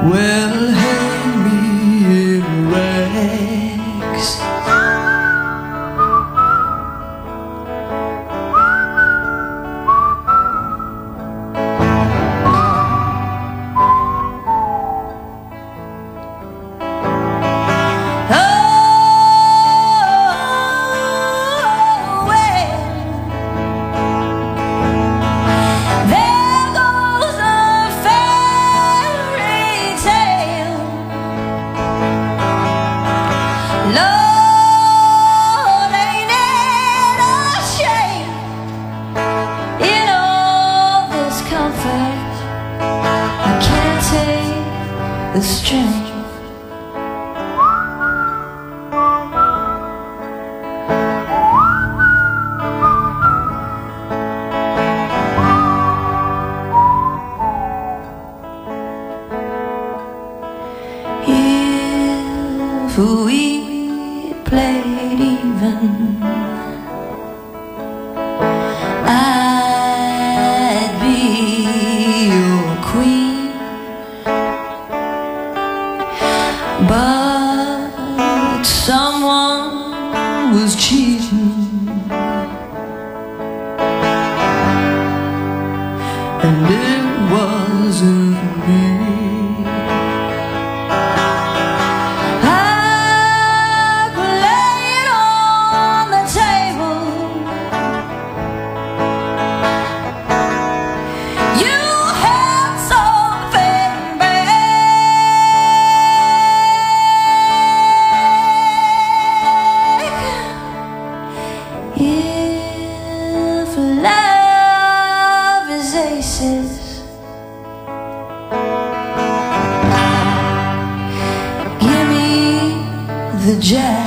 will hang me in rags. The strength. If we played even, I'd be your queen. But someone was cheating, and it wasn't me. I played on the table. You had something bad. If love is aces, give me the jack.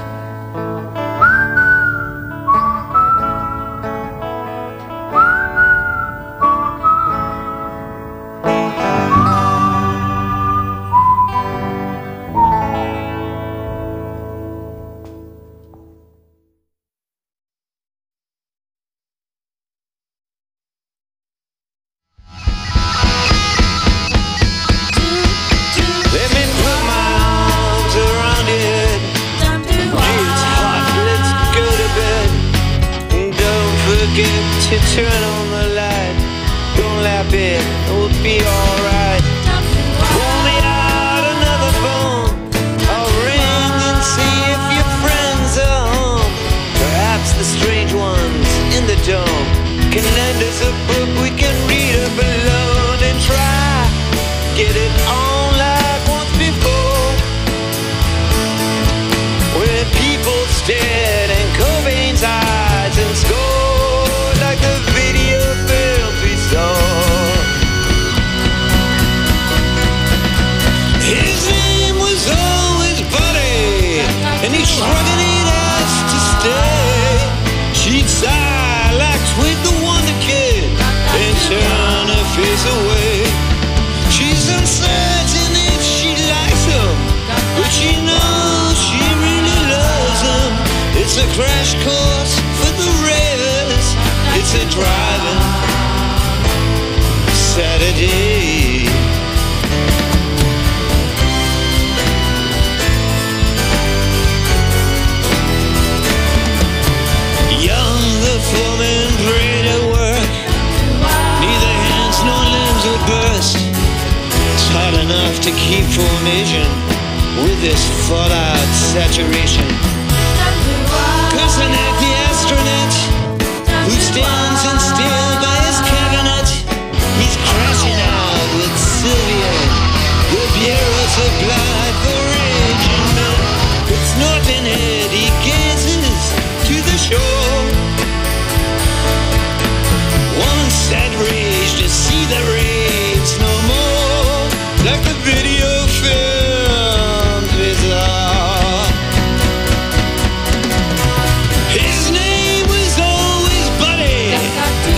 To turn on the light, don't laugh it, it'll be alright. Pull me out another phone, I'll ring and see if your friends are home. Perhaps the strange ones in the dome can lend us a book we can read up alone and try get it on like once before, where people stared in Cobain's eyes and scored like the video films we saw. His name was always Buddy, and he shrugged and he'd ask to stay. She'd sigh like Twig the Wonder Kid and turn her face away. She's uncertain if she likes him, but she knows she really loves him. It's a crash course for the ravers, it's a driving Saturday. Young, the foreman prayed at work, neither hands nor limbs would burst. It's hard enough to keep formation with this fallout saturation. Cursing at the astronaut who stands in still by his cabinet. He's crashing out with Sylvia, the bureau supplied for raging men. With snorting head he gazes to the shore. One sad rage to see the raves no more, like the video films we saw. His name was always Buddy,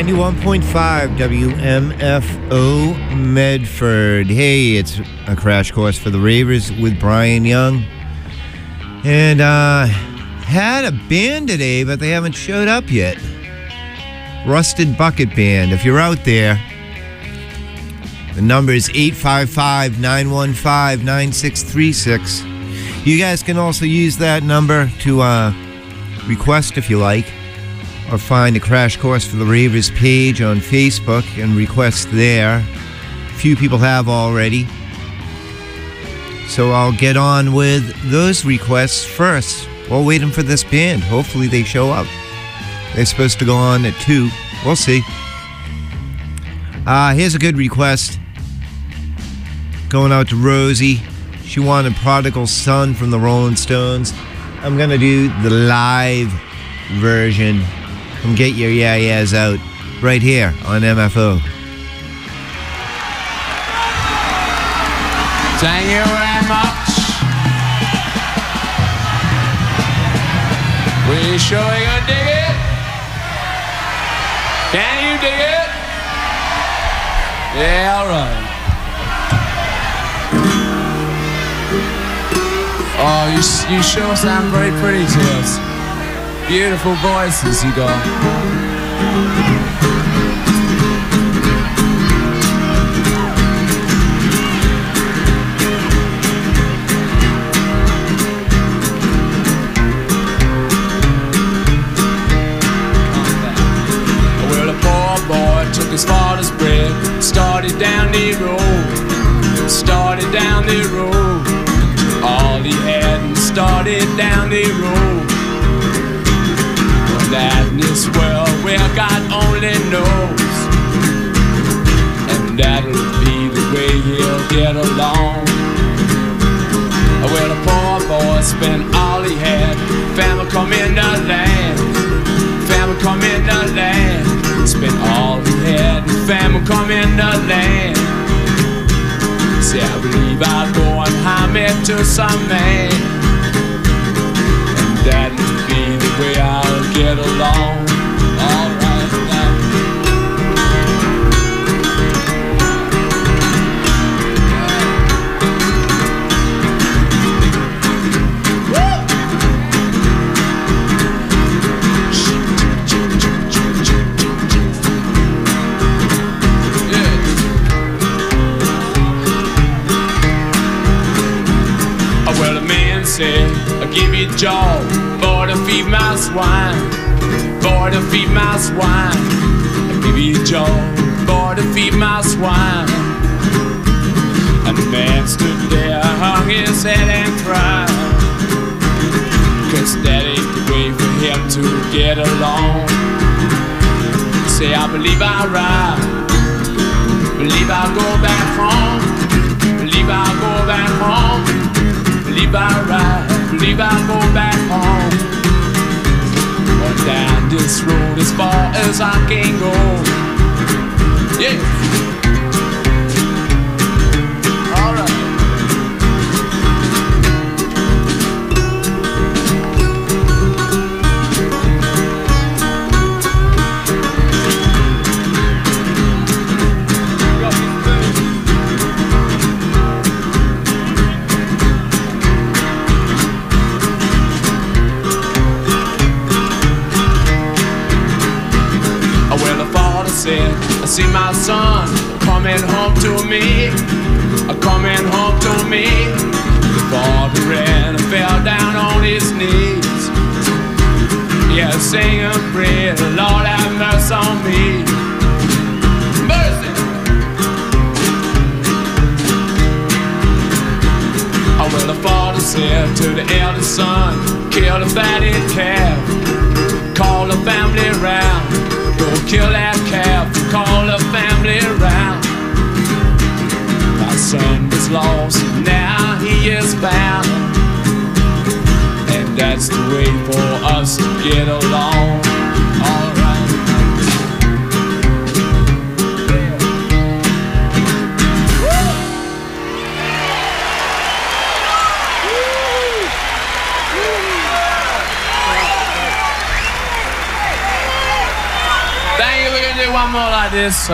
91.5 WMFO Medford. Hey, it's a crash course for the Ravers with Brian Young. And had a band today, but they haven't showed up yet. Rusted Bucket Band. If you're out there, the number is 855-915-9636. You guys can also use that number to request if you like, or find a Crash Course for the Ravers page on Facebook and request there. Few people have already. So I'll get on with those requests first while waiting for this band. Hopefully they show up. They're supposed to go on at 2. We'll see. Here's a good request. Going out to Rosie. She wanted Prodigal Son from the Rolling Stones. I'm going to do the live version. Come get your yeah-yeahs out right here on MFO. Thank you very much. We sure you gonna dig it? Can you dig it? Yeah, all right. Oh, you sure sound very pretty to us. Beautiful voices you got. Well, a poor boy took his father's bread, started down the road, started down the road. All he had and started down the road. That in this world where God only knows, and that'll be the way he'll get along. Well, the poor boy spent all he had. Family come in the land, family come in the land. Spent all he had, family come in the land. Say, I believe I'll go and hand me to some man, and that'll be the way I'll get along. All right now. Well, the man said, I'll give you a job for to feed my swine, for to feed my swine. I'll give you a job for to feed my swine. And the man stood there, hung his head and cried, 'cause that ain't the way for him to get along. Say, I believe I'll ride, believe I'll go back home, believe I'll go back home, believe I'll ride, believe I'll go back home. Or down this road as far as I can go. Yeah. All right. Said, I see my son coming home to me, coming home to me. The father ran and fell down on his knees. Yeah, sing a prayer, Lord have mercy on me. Mercy. Oh, well, the father said to the eldest son, kill the fatted calf, call the family round. Go kill that calf, call the family around. My son was lost, now he is found. And that's the way for us to get along. All right. one more like this.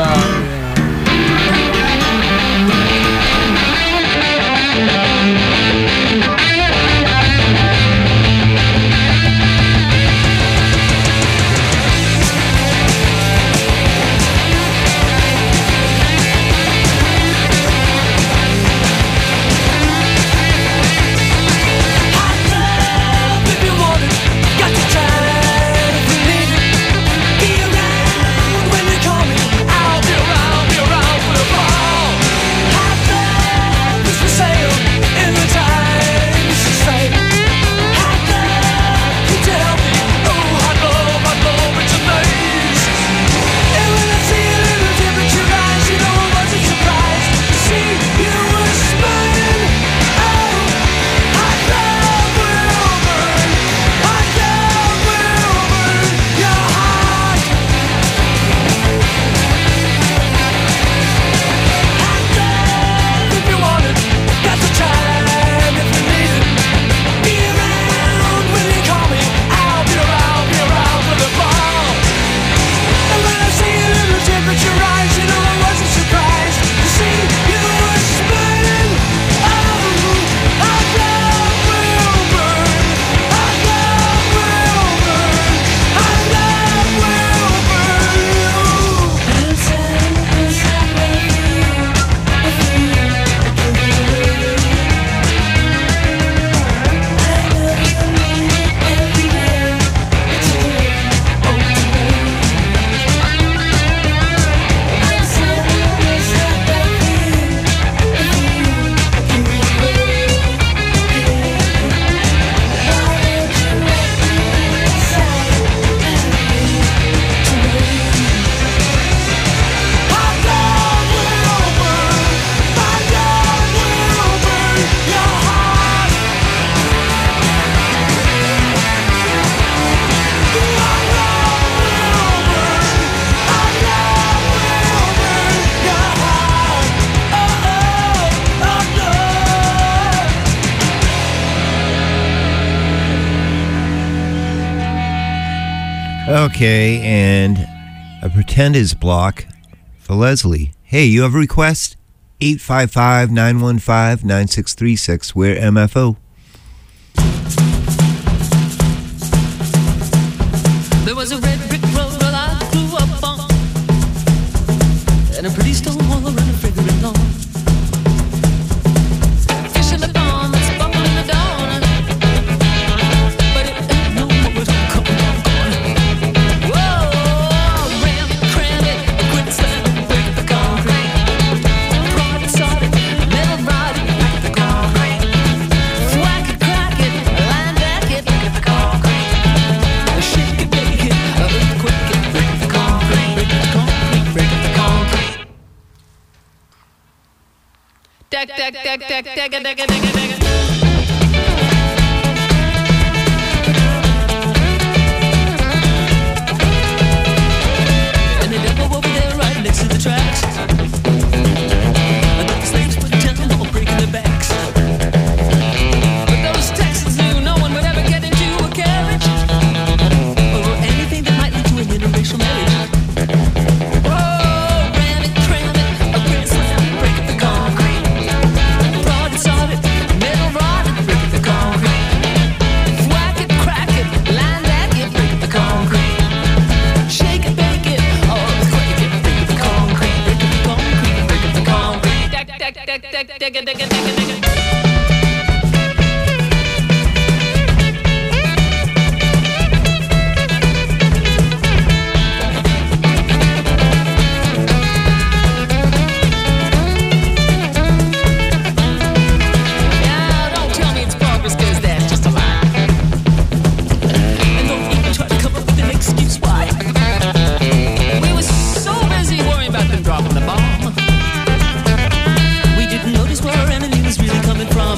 Okay, and a Pretenders block for Leslie. Hey, you have a request? 855-915-9636. We're MFO. There was a red brick road that I grew up on, and a pretty stone wall around a fragrant lawn. Fish in the pond that's bubbling in the dawn, but it ain't no more to come on. Whoa, ram it, cram it, quick slam, break the concrete. Prod it, sod it, metal rod it, break the concrete. Whack it, crack it, line back it, break the concrete. Shake it, bake it, earthquake it, break the concrete, break the concrete, break the concrete. Deck, deck, deck, deck, deck, deck, deck, deck, deck. And the devil over there right next to the tracks. And the slaves put down all breaking their backs. But those Texans knew no one would ever get into a carriage or anything that might lead to an interracial marriage. Whoa, ram it, cram it, a grand slam, break up the concrete. Prod it, sod it, metal rod it, break up the concrete. Whack it, crack it, line that it, break up the concrete. Shake it, bake it, earthquake it, break up the concrete, break up the concrete, break up the concrete. Deck, deck, deck, deck, deck, deck, deck, deck, deck. Now, don't tell me it's progress, 'cause that's just a lie. And don't even try to come up with an excuse why. We were so busy worrying about them dropping the bomb, we didn't notice where our enemy was really coming from.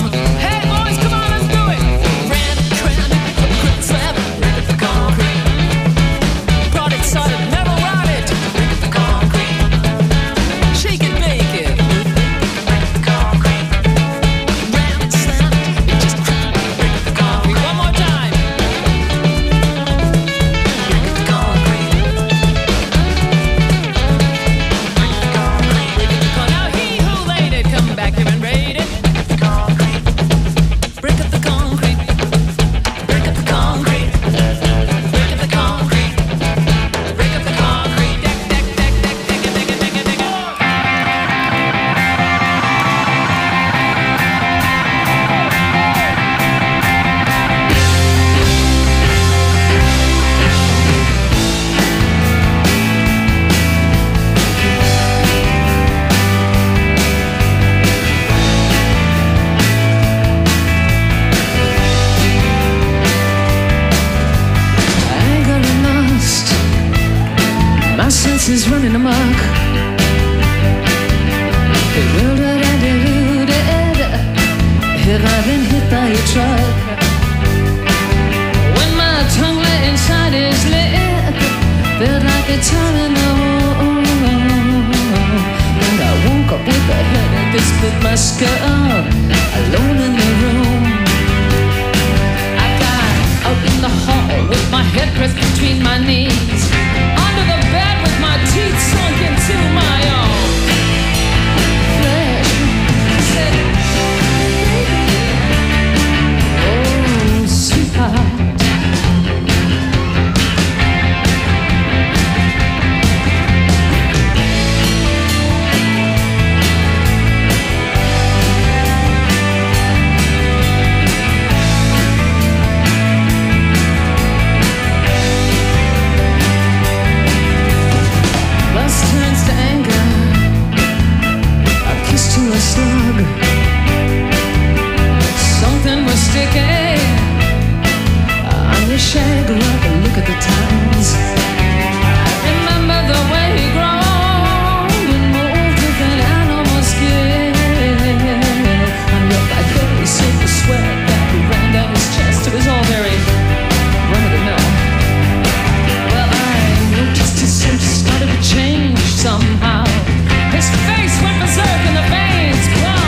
by a truck. When my tongue lay inside his lip, felt like a terminal. And I woke up with a headache that split my skull, alone in the room. I got up in the hall with my head pressed between my knees, under the bed with my teeth sunk into my own flesh. I said, oh, sweetheart. Slug. Something was sticking on your shag rug. Look at the times. I remember the way he groaned and moved with an animal skin. I looked like very silver sweat that ran down his chest. It was all very run-of-the-mill. Well, I noticed his sense started to change somehow. His face went berserk in the veins.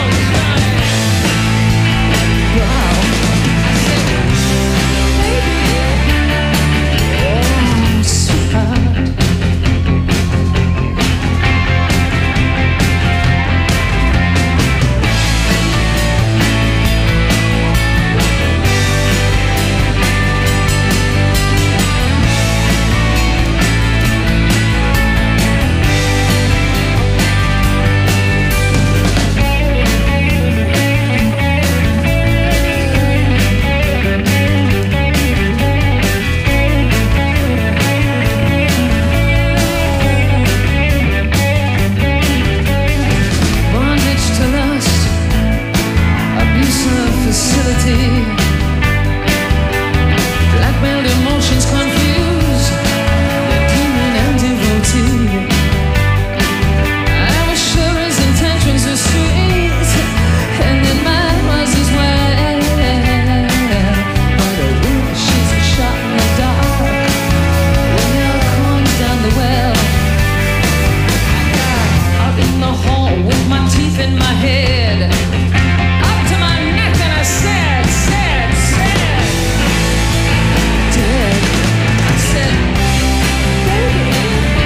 Blackmailed emotions confused, the demon and devotee. I was sure his intentions were sweet, and that mine was as well. But a wind shoots a shot in the dark when hell comes down the well. I got up in the hall with my teeth in my head, up to my neck, and I said, dead. I said, baby,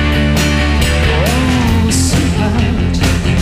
oh, sweetheart.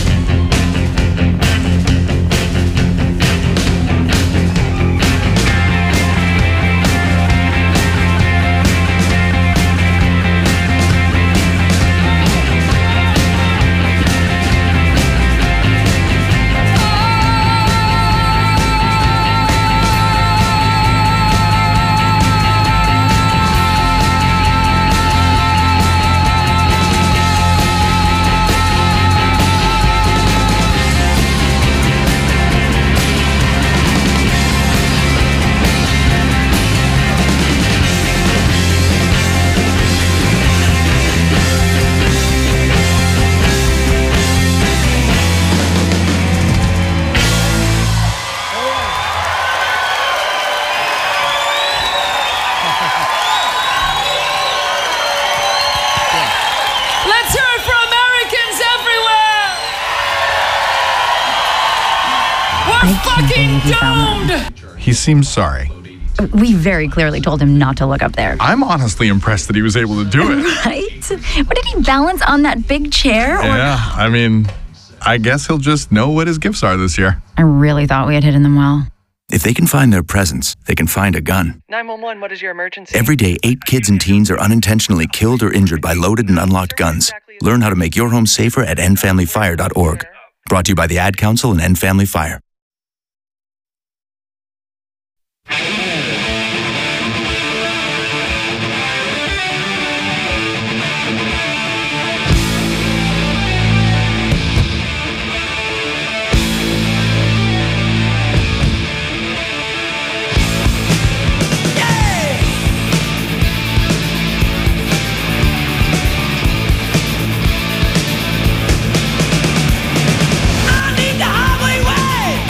Let's hear it for Americans everywhere! We're fucking doomed! He seems sorry. We very clearly told him not to look up there. I'm honestly impressed that he was able to do it. Right? What, did he balance on that big chair? Yeah, I mean, I guess he'll just know what his gifts are this year. I really thought we had hidden them well. If they can find their presents, they can find a gun. 911, what is your emergency? Every day, 8 kids and teens are unintentionally killed or injured by loaded and unlocked guns. Learn how to make your home safer at endfamilyfire.org. Brought to you by the Ad Council and End Family Fire. I need the highway way.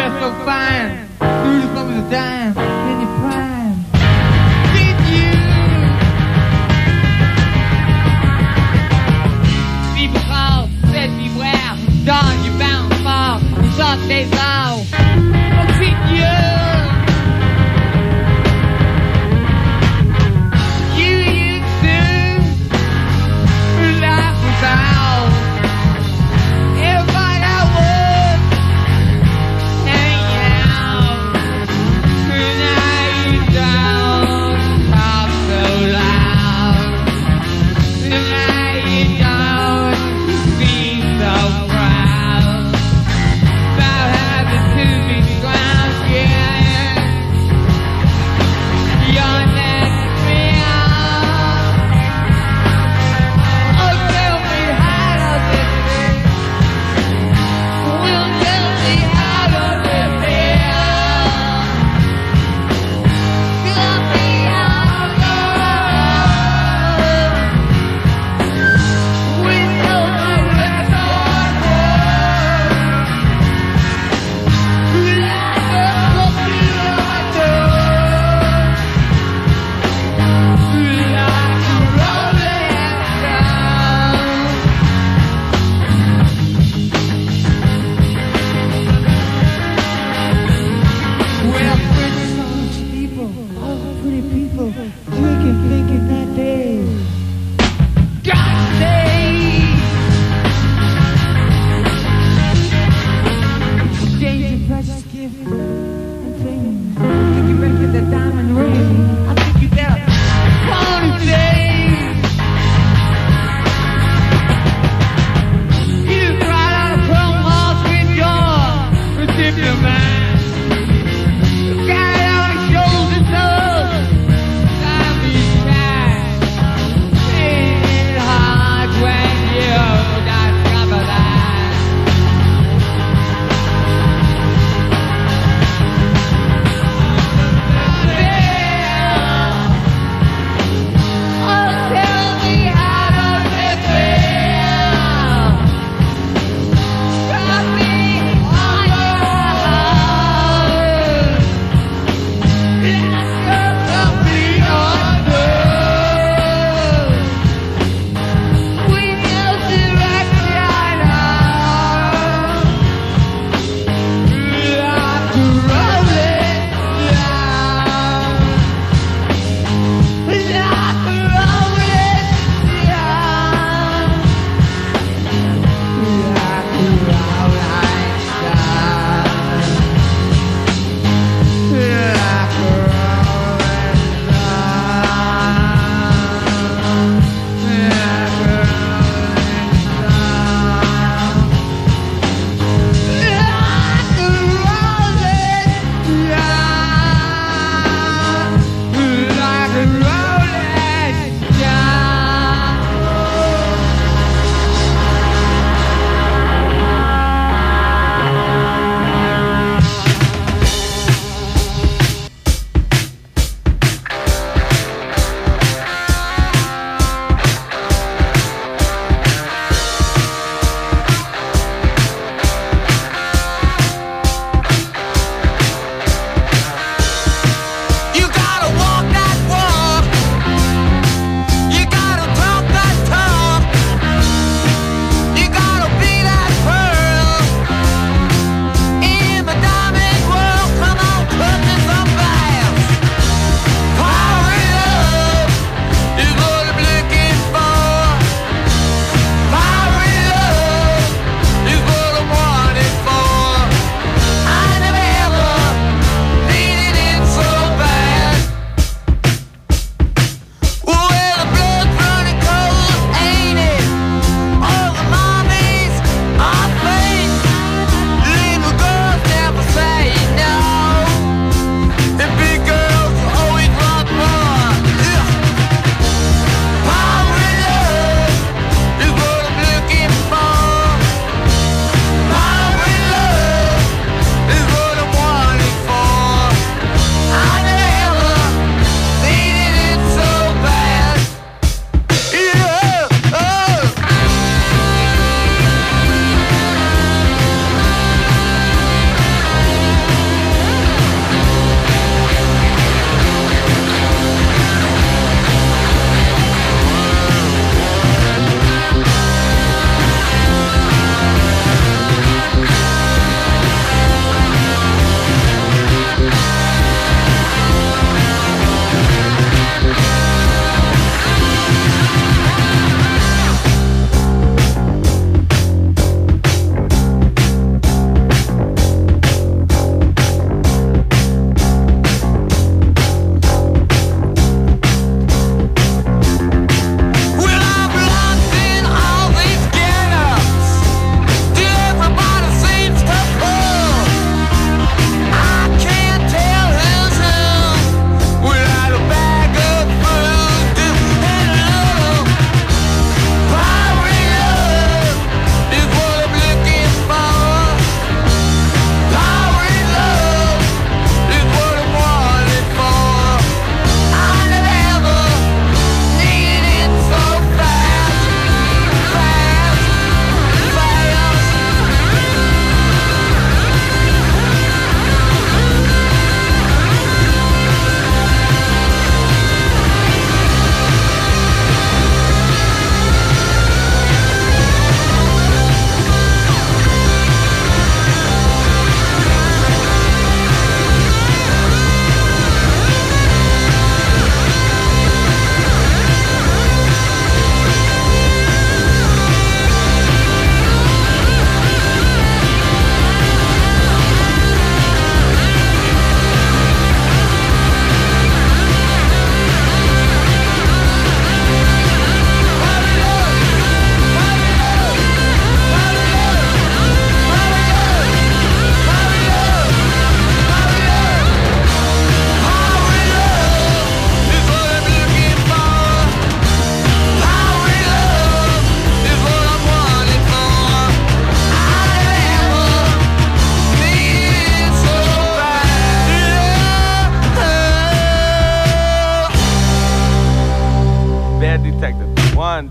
dress so fine, beautiful from the dime in your prime. Did you? People call, said beware, dawn you bound to fall, you thought they saw. Oh, did you? You used to, life was out. Everybody I was hanging out. Now you don't talk so loud. Now you don't seem so proud about having to be ground, yeah. You're next real. Oh, tell me how does it feel? Will tell me how does it feel? Tell me how we know that well, pretty people, all pretty people, drinking, thinking that day. God save! Exchange your precious gift and things. Think you better get that diamond ring. I think you better call it save. You just ride out of Chrome Wall Street door and tip your man. Got it on his shoulders, time be kind. Ain't it hard when you discover that? Oh, tell me how does it feel? Drop me on your heart.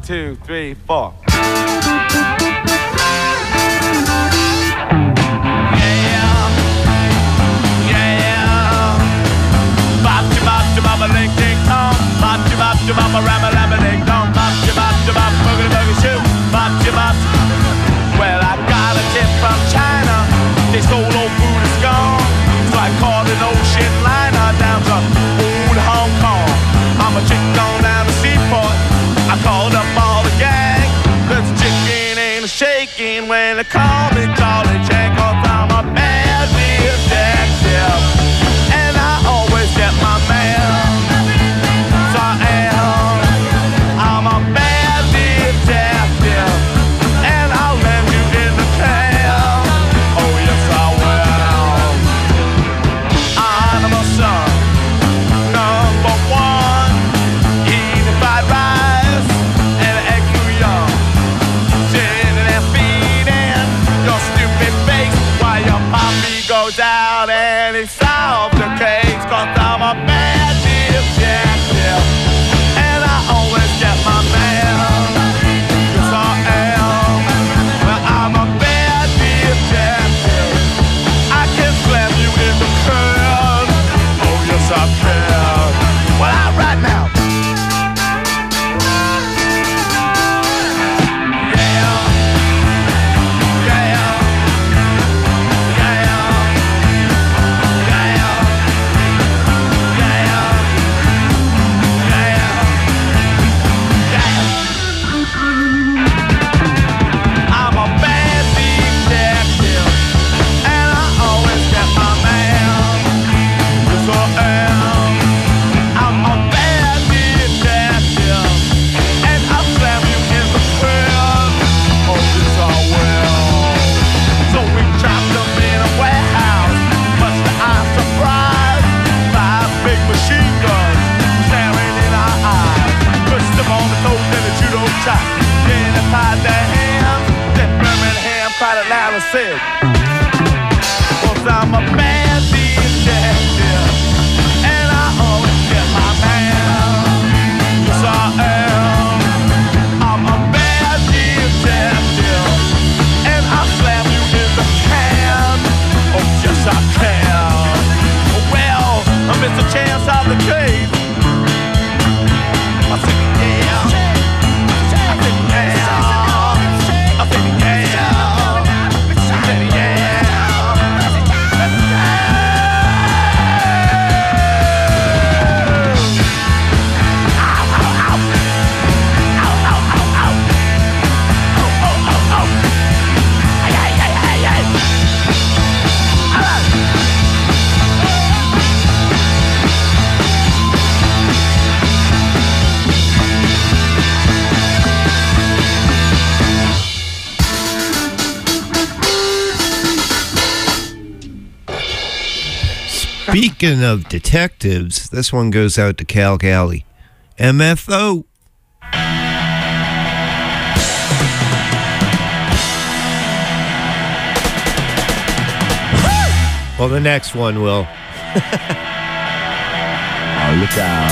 2, 3, 4. Well, I got a tip from China. They stole old food is gone. So I called an ocean liner down to old Hong Kong. I'm a chick on down the seaport. I called up all the gang. There's a chicken and a shaking when they call me Charlie Chan. 'Cause I'm a bad detective, and I always get my mail. So I am. I'm a bad detective, and I'll land you in the tail. Oh yes I will. I'm a son, number one, eating fried rice and egg foo young, sitting and feeding your stupid face while your poppy goes out and he solves the case. 'Cause I'm a bad detective, and I always get my mail. Yes I am. Well, I'm a bad detective. I can slam you in the curb. Oh yes I can. Well, all right now. Yeah. Yeah. Yeah. I'm a bad detective, and I always get my mail. Yes I am. I'm a bad detective, and I'll slam you in the curb. Oh yes I will. So we trapped them in a warehouse, much to our surprise. 5 big machine guns staring in our eyes. Pushed them on the toes and the judo chop. Then they tied their hands. Then Birmingham cried it loud and said, 'Cause I'm a bad detective, and I always get my mail. Yes I am. I'm a bad detective, and I'll slam you in the can. Oh yes I can. Well, I missed a chance of the case. I said yeah. I said yeah. I said yeah. I said yeah. Speaking of detectives, this one goes out to Cal Galley. MFO. Well, the next one will. Oh, look out.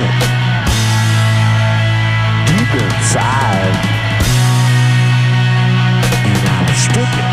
deep inside, and I was stricken.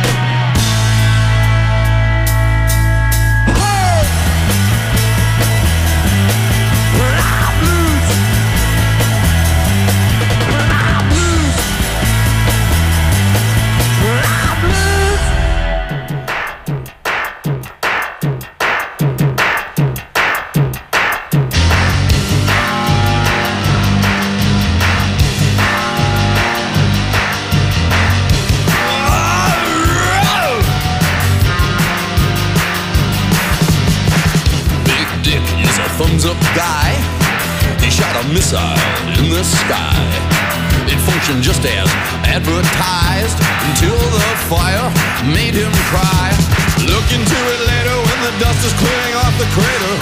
Thumbs-up guy, he shot a missile in the sky. It functioned just as advertised until the fire made him cry. Look into it later when the dust is clearing off the crater.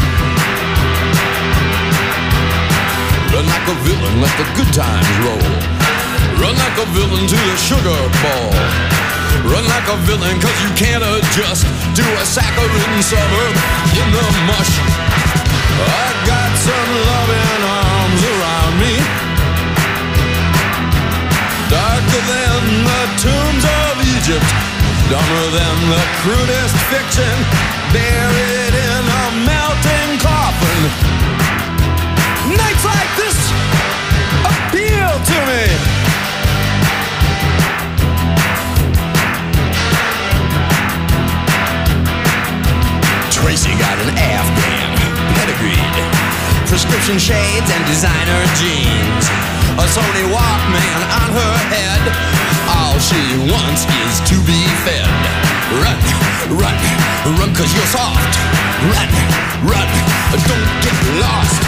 Run like a villain, let the good times roll. Run like a villain to the sugar bowl. Run like a villain cause you can't adjust to a saccharine suburb in the mush. I got some loving arms around me, darker than the tombs of Egypt, dumber than the crudest fiction, buried in a melting coffin. Nights like this appeal to me. Tracy got an Afghan pedigreed, prescription shades and designer jeans, a Sony Walkman on her head. All she wants is to be fed. Run, run, run cause you're soft. Run, run, don't get lost.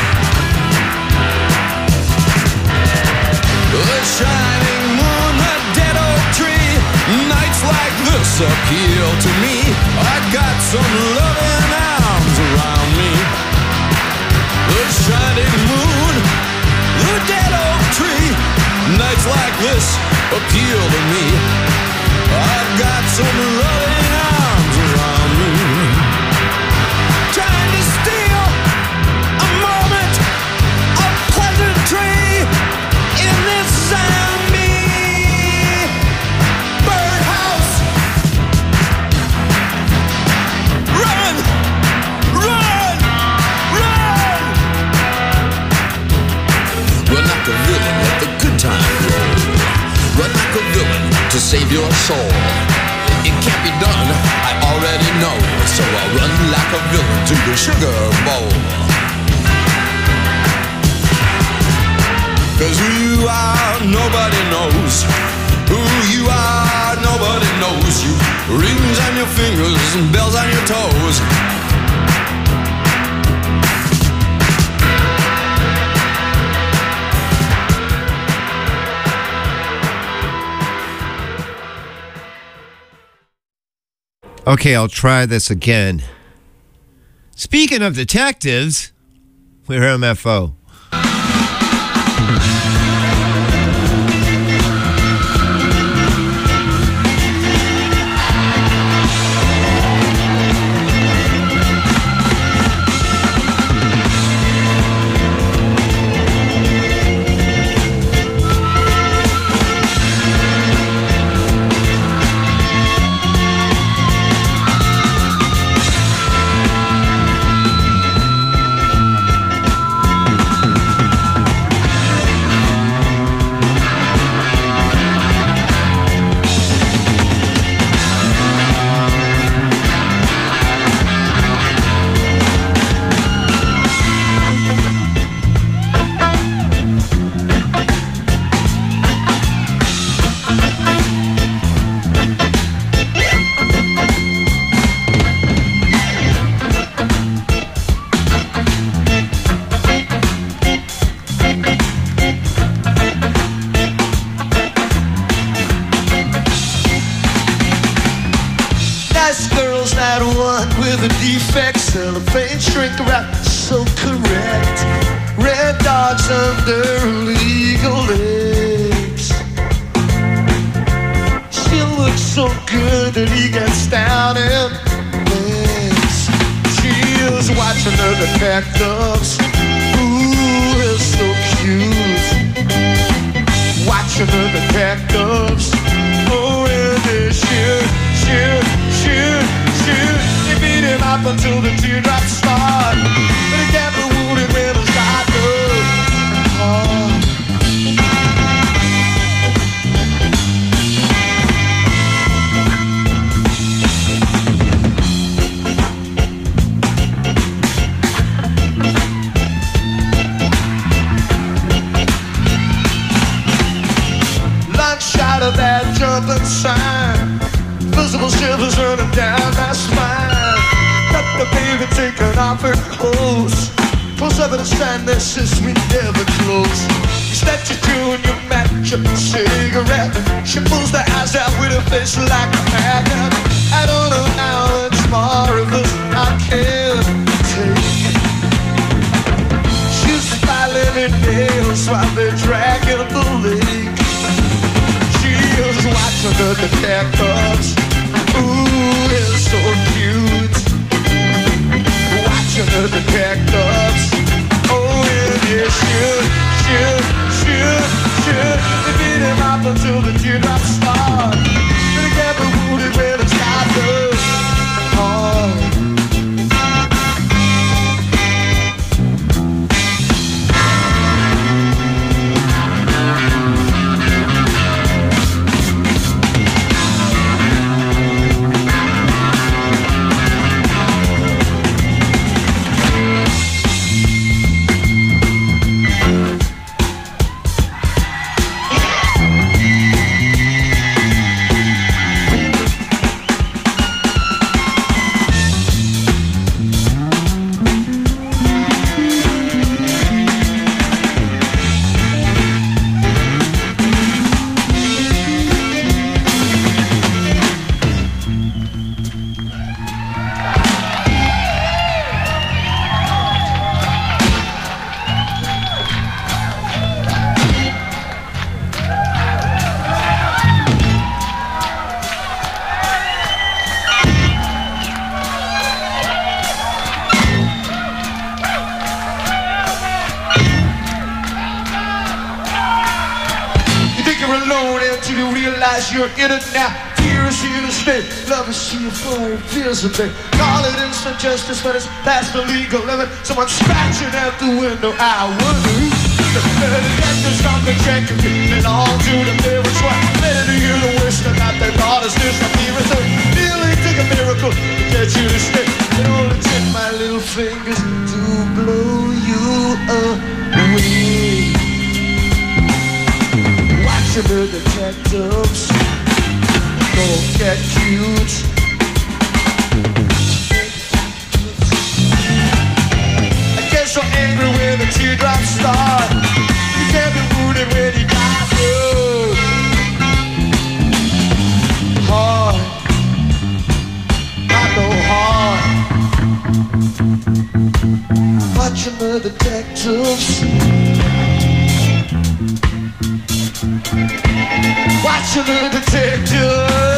The shining moon, the dead oak tree, nights like this appeal to me. I got some loving arms around me. The shining moon, the dead oak tree, nights like this appeal to me. I've got some loving arms around me, trying to steal a moment of pleasantry in this zombie birdhouse. Run, run, run. Run like a villain, let the good time roll. Run like a villain to save your soul. It can't be done, I already know. So I'll run like a villain to the sugar bowl. Cause who you are, nobody knows. Who you are, nobody knows you. Rings on your fingers and bells on your toes. Okay, I'll try this again. Speaking of detectives, we're MFO. The defects, cellophane shrink wrap, so correct. Red dogs under illegal legs. She looks so good that he gets down and legs. She is watching her detectives. Ooh, his cactus. Oh, and they shoot, shoot, shoot, shoot. They beat him up until the teardrops start. But he can't be wounded when his God goes. Of that jumping sign, visible shivers running down my spine. Got the baby taking off her clothes. Close up at a stand that says we never close. You step you to and you match up a cigarette. She pulls the eyes out with her face like a magnet. I don't know how much more of this I can take. She's filing her nails while they're dragging the lake. Watching the detectives. Ooh, it's so cute. Watching the detectives. Oh, yeah, yeah, shoot, shoot, shoot, shoot. They beat him up until the teardrops start. But he can't be wounded when it's got the heart. You're in it now, fear is here to stay. Love is here for it, feels a bit. Call it instant justice, but it's past the legal limit. Someone scratching at the window, I wonder who. The detectives come to check if you belong to the parents. What better to you to wish that their daughters disappear? It's a really took a miracle to get you to stay. It only took my little fingers to blow you away. Watching the detectives don't get cute. I get so angry when the teardrops start. You can't be wounded when you got through. Hard, not no hard. Watching the detectives. Watching the detective.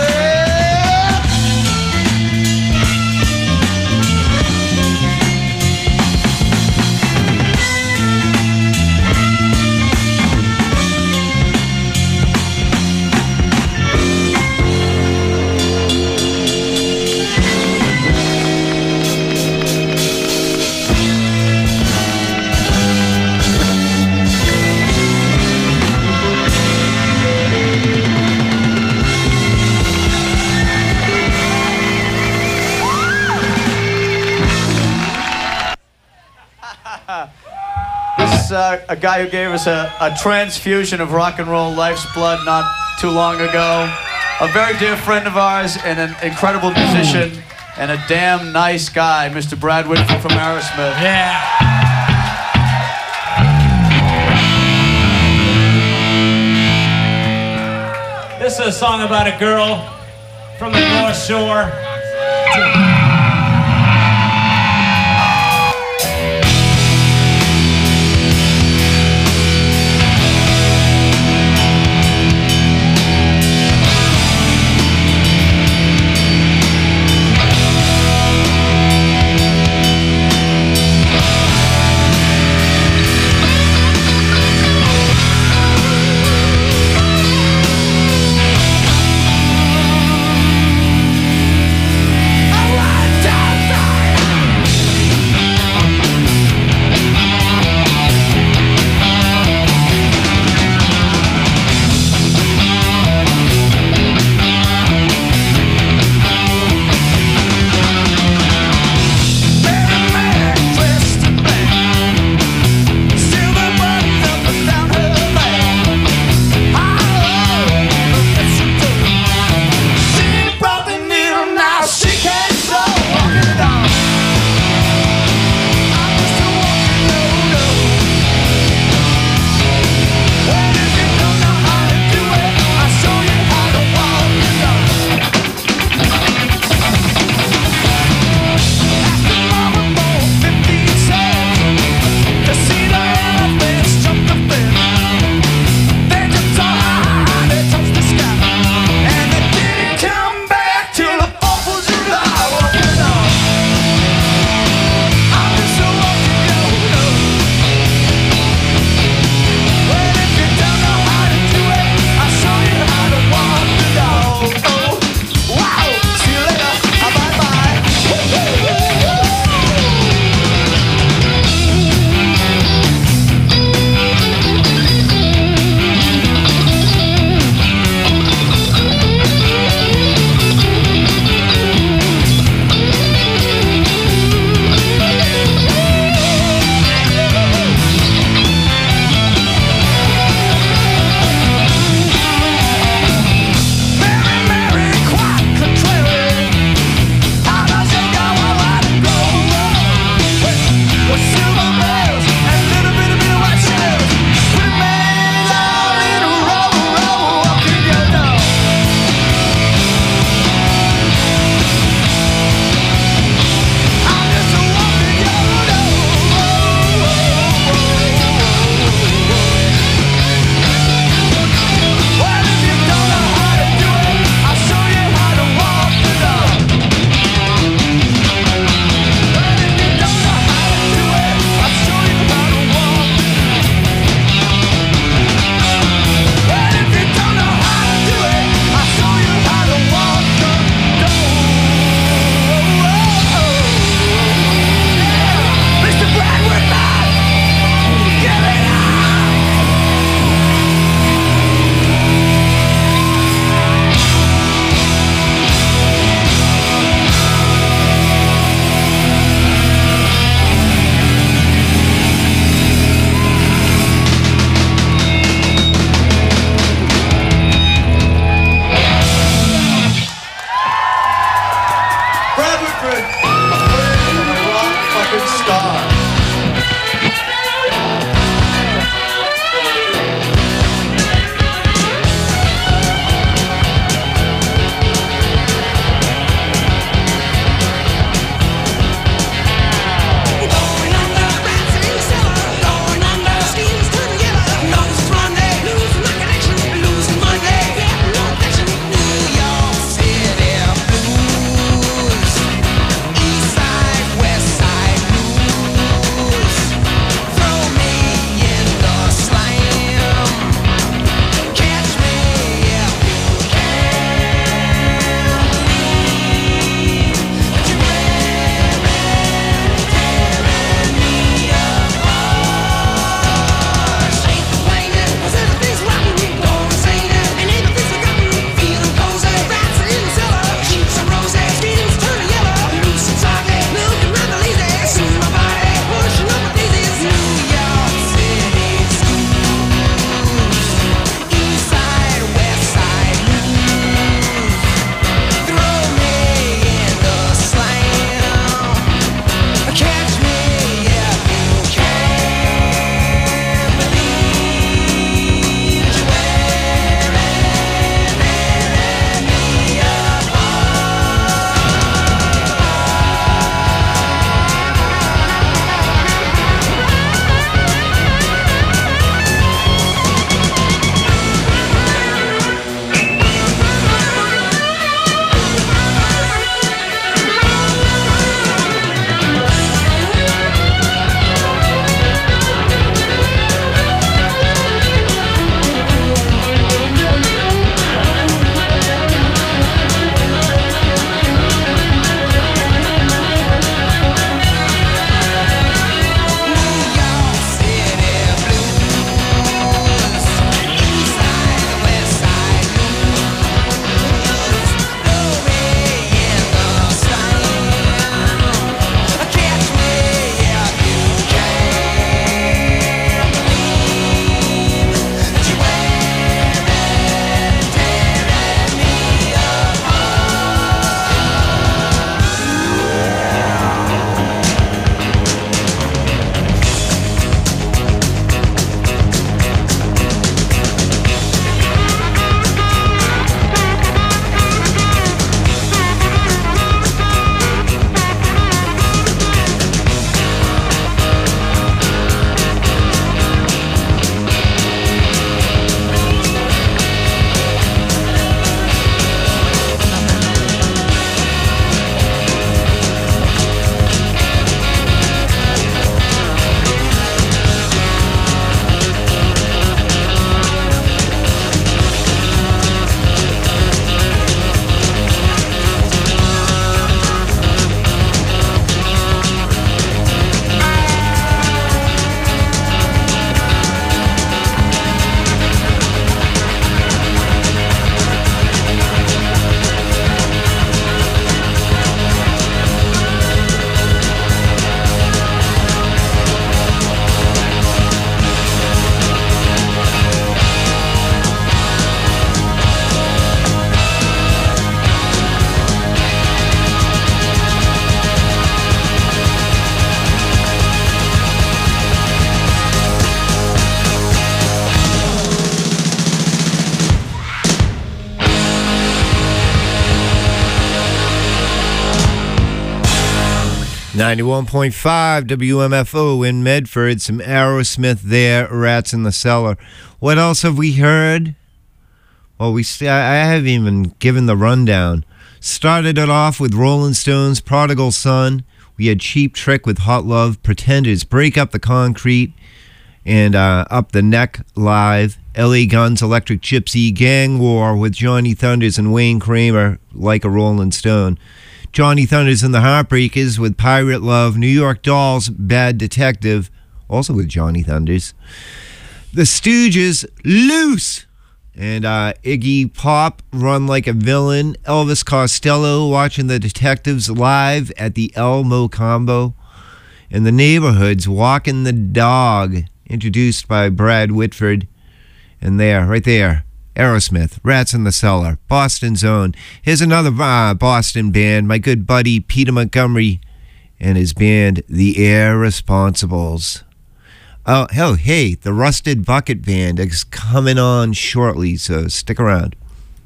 A guy who gave us a transfusion of rock and roll life's blood not too long ago. A very dear friend of ours and an incredible musician and a damn nice guy, Mr. Brad Whitford from Aerosmith. Yeah. This is a song about a girl from the North Shore. 91.5 WMFO in Medford. Some Aerosmith there, Rats in the Cellar. What else have we heard? Well, I haven't even given the rundown. Started it off with Rolling Stones' Prodigal Son. We had Cheap Trick with Hot Love, Pretenders, Break Up the Concrete, and Up the Neck Live. LA Guns, Electric Gypsy, Gang War with Johnny Thunders and Wayne Kramer, Like a Rolling Stone. Johnny Thunders and the Heartbreakers with Pirate Love. New York Dolls, Bad Detective, also with Johnny Thunders. The Stooges, Loose. And Iggy Pop, Run Like a Villain. Elvis Costello, Watching the Detectives live at the Elmo Combo. And the Neighborhoods, Walking the Dog, introduced by Brad Whitford. And there, right there, Aerosmith, Rats in the Cellar, Boston's Own. Here's another Boston band, my good buddy Peter Montgomery and his band, The Irresponsibles. Oh, hell, hey, the Rusted Bucket Band is coming on shortly, so stick around.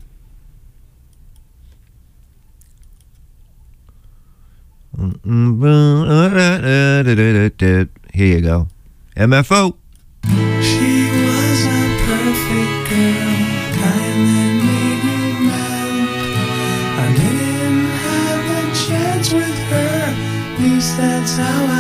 Here you go. MFO. She was a perfect girl, kind that made you mad. I didn't have a chance with her, at least that's how I